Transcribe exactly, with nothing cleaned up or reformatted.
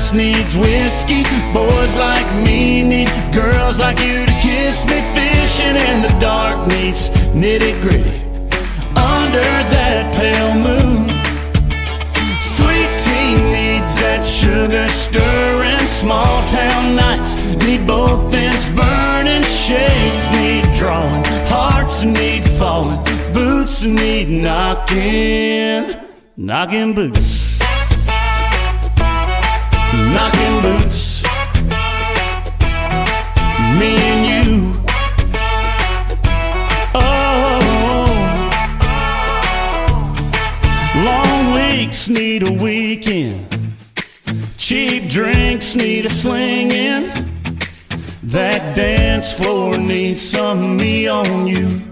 nights needs whiskey. Boys like me need girls like you to kiss me. Fishing in the dark needs nitty gritty under that pale moon. Sweet tea needs that sugar stirring. Small town nights need both ends burning. Shades need drawing, hearts need falling, boots need knocking, knocking boots, knocking boots. Me and you. Oh, long weeks need a weekend. Cheap drinks need a slinging. That dance floor needs some me on you.